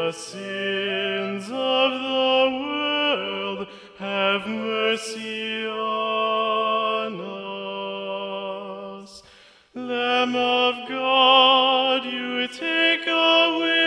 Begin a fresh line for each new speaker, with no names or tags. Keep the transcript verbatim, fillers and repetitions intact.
the sins of the world, have mercy on us. Lamb of God, you take away